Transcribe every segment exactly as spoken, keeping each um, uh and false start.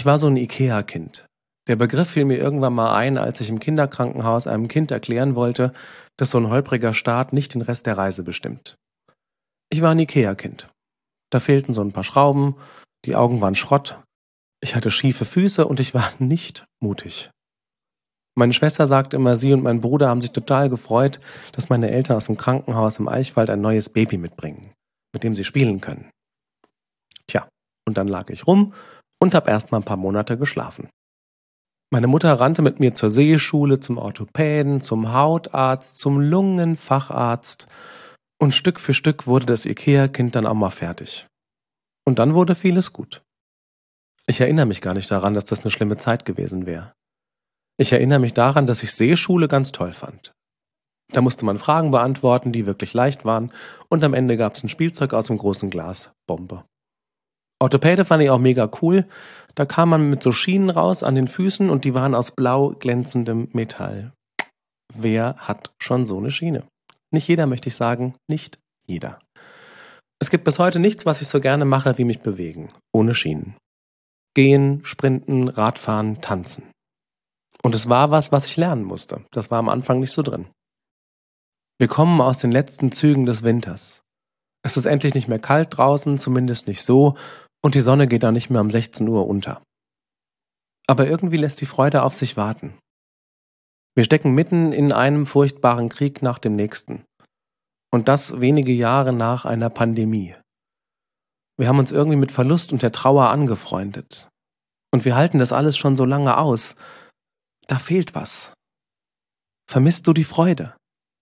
Ich war so ein Ikea-Kind. Der Begriff fiel mir irgendwann mal ein, als ich im Kinderkrankenhaus einem Kind erklären wollte, dass so ein holpriger Start nicht den Rest der Reise bestimmt. Ich war ein Ikea-Kind. Da fehlten so ein paar Schrauben, die Augen waren Schrott, ich hatte schiefe Füße und ich war nicht mutig. Meine Schwester sagt immer, sie und mein Bruder haben sich total gefreut, dass meine Eltern aus dem Krankenhaus im Eichwald ein neues Baby mitbringen, mit dem sie spielen können. Tja, und dann lag ich rum und hab erst mal ein paar Monate geschlafen. Meine Mutter rannte mit mir zur Sehschule, zum Orthopäden, zum Hautarzt, zum Lungenfacharzt und Stück für Stück wurde das Ikea-Kind dann auch mal fertig. Und dann wurde vieles gut. Ich erinnere mich gar nicht daran, dass das eine schlimme Zeit gewesen wäre. Ich erinnere mich daran, dass ich Sehschule ganz toll fand. Da musste man Fragen beantworten, die wirklich leicht waren und am Ende gab es ein Spielzeug aus dem großen Glas. Bombe. Orthopäde fand ich auch mega cool. Da kam man mit so Schienen raus an den Füßen und die waren aus blau glänzendem Metall. Wer hat schon so eine Schiene? Nicht jeder, möchte ich sagen, nicht jeder. Es gibt bis heute nichts, was ich so gerne mache, wie mich bewegen. Ohne Schienen. Gehen, sprinten, Radfahren, tanzen. Und es war was, was ich lernen musste. Das war am Anfang nicht so drin. Wir kommen aus den letzten Zügen des Winters. Es ist endlich nicht mehr kalt draußen, zumindest nicht so, und die Sonne geht auch nicht mehr um sechzehn Uhr unter. Aber irgendwie lässt die Freude auf sich warten. Wir stecken mitten in einem furchtbaren Krieg nach dem nächsten. Und das wenige Jahre nach einer Pandemie. Wir haben uns irgendwie mit Verlust und der Trauer angefreundet. Und wir halten das alles schon so lange aus. Da fehlt was. Vermisst du die Freude?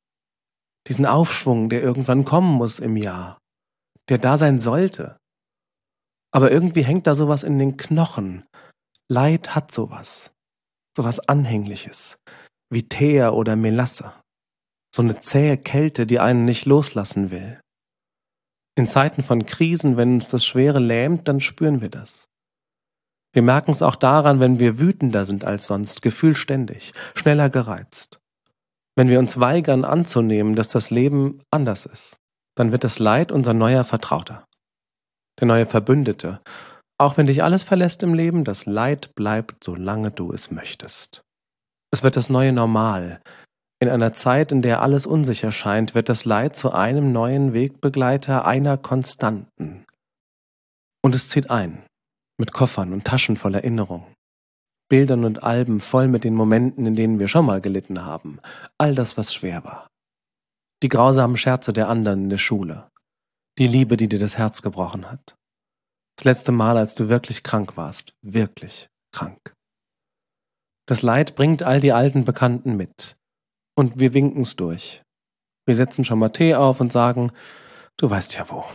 Diesen Aufschwung, der irgendwann kommen muss im Jahr, der da sein sollte. Aber irgendwie hängt da sowas in den Knochen. Leid hat sowas. Sowas Anhängliches. Wie Teer oder Melasse. So eine zähe Kälte, die einen nicht loslassen will. In Zeiten von Krisen, wenn uns das Schwere lähmt, dann spüren wir das. Wir merken es auch daran, wenn wir wütender sind als sonst, gefühlständig, schneller gereizt. Wenn wir uns weigern anzunehmen, dass das Leben anders ist, dann wird das Leid unser neuer Vertrauter. Der neue Verbündete. Auch wenn dich alles verlässt im Leben, das Leid bleibt, solange du es möchtest. Es wird das neue Normal. In einer Zeit, in der alles unsicher scheint, wird das Leid zu einem neuen Wegbegleiter, einer Konstanten. Und es zieht ein, mit Koffern und Taschen voll Erinnerung. Bildern und Alben voll mit den Momenten, in denen wir schon mal gelitten haben. All das, was schwer war. Die grausamen Scherze der anderen in der Schule. Die Liebe, die dir das Herz gebrochen hat. Das letzte Mal, als du wirklich krank warst. Wirklich krank. Das Leid bringt all die alten Bekannten mit. Und wir winken's durch. Wir setzen schon mal Tee auf und sagen, du weißt ja wo.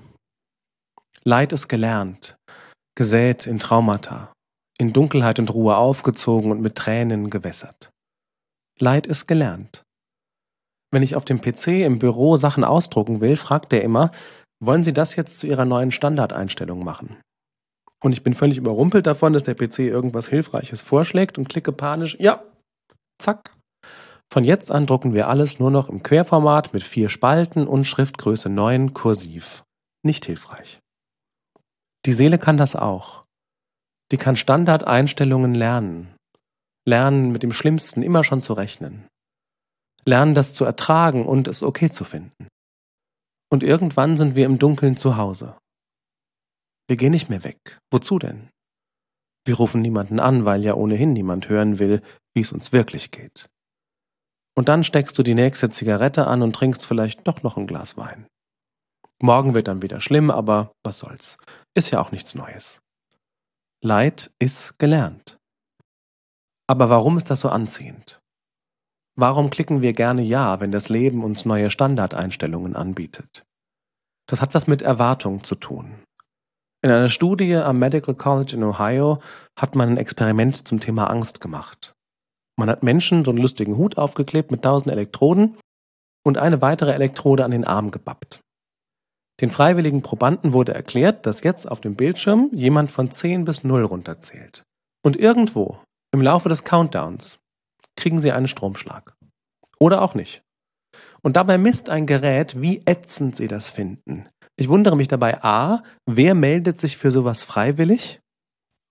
Leid ist gelernt, gesät in Traumata, in Dunkelheit und Ruhe aufgezogen und mit Tränen gewässert. Leid ist gelernt. Wenn ich auf dem P C im Büro Sachen ausdrucken will, fragt er immer, wollen Sie das jetzt zu Ihrer neuen Standardeinstellung machen? Und ich bin völlig überrumpelt davon, dass der P C irgendwas Hilfreiches vorschlägt und klicke panisch, ja, zack. Von jetzt an drucken wir alles nur noch im Querformat mit vier Spalten und Schriftgröße neun kursiv. Nicht hilfreich. Die Seele kann das auch. Die kann Standardeinstellungen lernen. Lernen, mit dem Schlimmsten immer schon zu rechnen. Lernen, das zu ertragen und es okay zu finden. Und irgendwann sind wir im Dunkeln zu Hause. Wir gehen nicht mehr weg. Wozu denn? Wir rufen niemanden an, weil ja ohnehin niemand hören will, wie es uns wirklich geht. Und dann steckst du die nächste Zigarette an und trinkst vielleicht doch noch ein Glas Wein. Morgen wird dann wieder schlimm, aber was soll's. Ist ja auch nichts Neues. Leid ist gelernt. Aber warum ist das so anziehend? Warum klicken wir gerne Ja, wenn das Leben uns neue Standardeinstellungen anbietet? Das hat was mit Erwartung zu tun. In einer Studie am Medical College in Ohio hat man ein Experiment zum Thema Angst gemacht. Man hat Menschen so einen lustigen Hut aufgeklebt mit tausend Elektroden und eine weitere Elektrode an den Arm gebappt. Den freiwilligen Probanden wurde erklärt, dass jetzt auf dem Bildschirm jemand von zehn bis null runterzählt. Und irgendwo, im Laufe des Countdowns, kriegen sie einen Stromschlag. Oder auch nicht. Und dabei misst ein Gerät, wie ätzend sie das finden. Ich wundere mich dabei a, wer meldet sich für sowas freiwillig?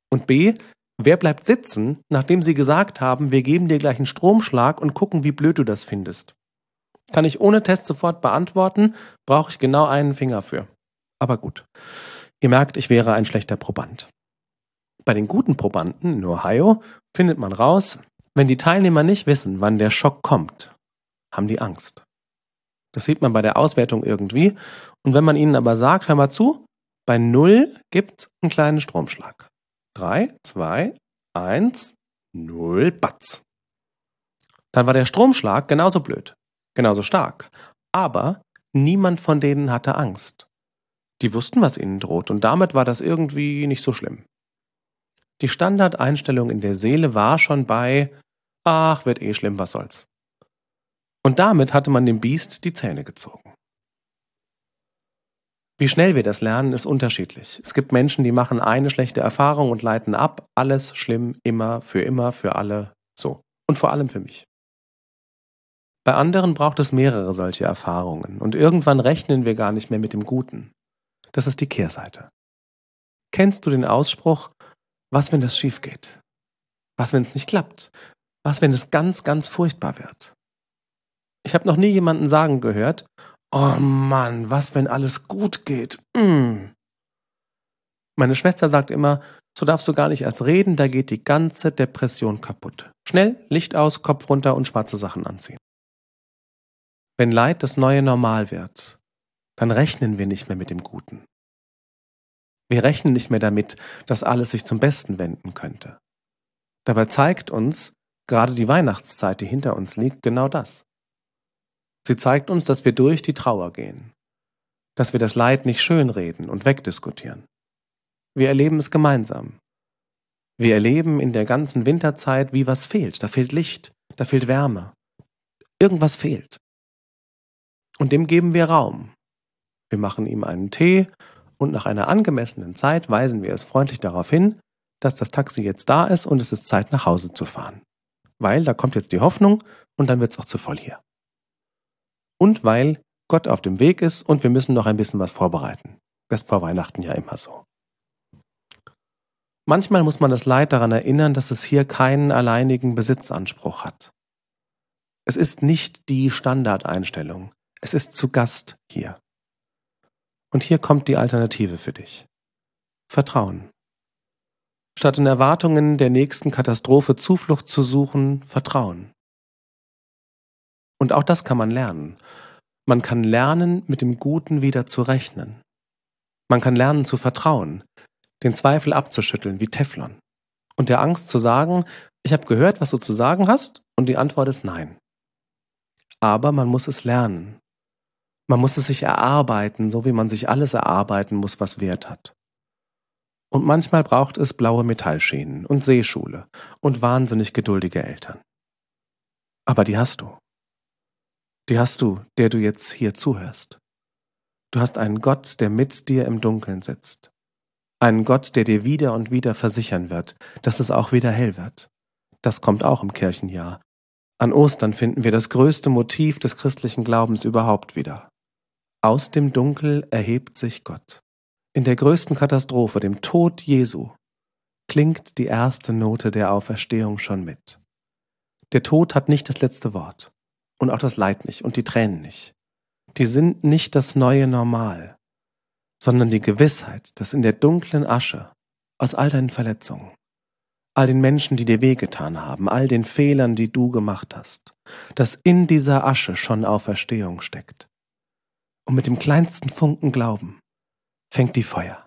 Und B, wer bleibt sitzen, nachdem sie gesagt haben, wir geben dir gleich einen Stromschlag und gucken, wie blöd du das findest? Kann ich ohne Test sofort beantworten, brauche ich genau einen Finger für. Aber gut, ihr merkt, ich wäre ein schlechter Proband. Bei den guten Probanden in Ohio findet man raus, wenn die Teilnehmer nicht wissen, wann der Schock kommt, haben die Angst. Das sieht man bei der Auswertung irgendwie. Und wenn man ihnen aber sagt, hör mal zu, bei null gibt's einen kleinen Stromschlag. drei, zwei, eins, null, batz. Dann war der Stromschlag genauso blöd, genauso stark. Aber niemand von denen hatte Angst. Die wussten, was ihnen droht, und damit war das irgendwie nicht so schlimm. Die Standardeinstellung in der Seele war schon bei, ach, wird eh schlimm, was soll's. Und damit hatte man dem Biest die Zähne gezogen. Wie schnell wir das lernen, ist unterschiedlich. Es gibt Menschen, die machen eine schlechte Erfahrung und leiten ab, alles schlimm, immer, für immer, für alle, so. Und vor allem für mich. Bei anderen braucht es mehrere solche Erfahrungen und irgendwann rechnen wir gar nicht mehr mit dem Guten. Das ist die Kehrseite. Kennst du den Ausspruch, was, wenn das schief geht? Was, wenn es nicht klappt? Was, wenn es ganz, ganz furchtbar wird? Ich habe noch nie jemanden sagen gehört, oh Mann, was, wenn alles gut geht? Mm. Meine Schwester sagt immer, so darfst du gar nicht erst reden, da geht die ganze Depression kaputt. Schnell, Licht aus, Kopf runter und schwarze Sachen anziehen. Wenn Leid das neue Normal wird, dann rechnen wir nicht mehr mit dem Guten. Wir rechnen nicht mehr damit, dass alles sich zum Besten wenden könnte. Dabei zeigt uns gerade die Weihnachtszeit, die hinter uns liegt, genau das. Sie zeigt uns, dass wir durch die Trauer gehen, dass wir das Leid nicht schönreden und wegdiskutieren. Wir erleben es gemeinsam. Wir erleben in der ganzen Winterzeit, wie was fehlt. Da fehlt Licht, da fehlt Wärme. Irgendwas fehlt. Und dem geben wir Raum. Wir machen ihm einen Tee und nach einer angemessenen Zeit weisen wir es freundlich darauf hin, dass das Taxi jetzt da ist und es ist Zeit, nach Hause zu fahren. Weil da kommt jetzt die Hoffnung und dann wird es auch zu voll hier. Und weil Gott auf dem Weg ist und wir müssen noch ein bisschen was vorbereiten. Das ist vor Weihnachten ja immer so. Manchmal muss man das Leid daran erinnern, dass es hier keinen alleinigen Besitzanspruch hat. Es ist nicht die Standardeinstellung. Es ist zu Gast hier. Und hier kommt die Alternative für dich. Vertrauen. Statt in Erwartungen der nächsten Katastrophe Zuflucht zu suchen, Vertrauen. Und auch das kann man lernen. Man kann lernen, mit dem Guten wieder zu rechnen. Man kann lernen zu vertrauen, den Zweifel abzuschütteln wie Teflon und der Angst zu sagen, ich habe gehört, was du zu sagen hast, und die Antwort ist nein. Aber man muss es lernen. Man muss es sich erarbeiten, so wie man sich alles erarbeiten muss, was Wert hat. Und manchmal braucht es blaue Metallschienen und Seeschule und wahnsinnig geduldige Eltern. Aber die hast du. Die hast du, der du jetzt hier zuhörst. Du hast einen Gott, der mit dir im Dunkeln sitzt. Einen Gott, der dir wieder und wieder versichern wird, dass es auch wieder hell wird. Das kommt auch im Kirchenjahr. An Ostern finden wir das größte Motiv des christlichen Glaubens überhaupt wieder. Aus dem Dunkel erhebt sich Gott. In der größten Katastrophe, dem Tod Jesu, klingt die erste Note der Auferstehung schon mit. Der Tod hat nicht das letzte Wort. Und auch das Leid nicht und die Tränen nicht. Die sind nicht das neue Normal, sondern die Gewissheit, dass in der dunklen Asche, aus all deinen Verletzungen, all den Menschen, die dir wehgetan haben, all den Fehlern, die du gemacht hast, dass in dieser Asche schon Auferstehung steckt. Und mit dem kleinsten Funken Glauben fängt die Feuer.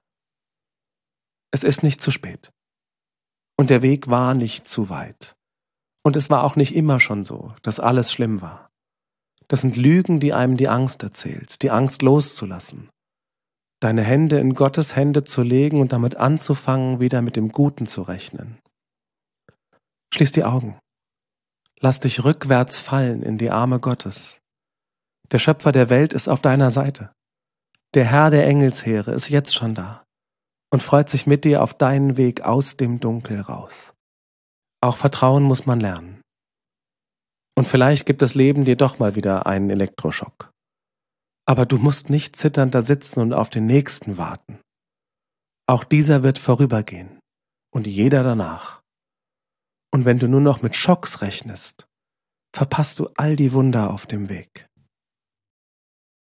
Es ist nicht zu spät. Und der Weg war nicht zu weit. Und es war auch nicht immer schon so, dass alles schlimm war. Das sind Lügen, die einem die Angst erzählt, die Angst loszulassen. Deine Hände in Gottes Hände zu legen und damit anzufangen, wieder mit dem Guten zu rechnen. Schließ die Augen. Lass dich rückwärts fallen in die Arme Gottes. Der Schöpfer der Welt ist auf deiner Seite. Der Herr der Engelsheere ist jetzt schon da und freut sich mit dir auf deinen Weg aus dem Dunkel raus. Auch Vertrauen muss man lernen. Und vielleicht gibt das Leben dir doch mal wieder einen Elektroschock. Aber du musst nicht zitternd da sitzen und auf den nächsten warten. Auch dieser wird vorübergehen. und jeder danach. Und wenn du nur noch mit Schocks rechnest, verpasst du all die Wunder auf dem Weg.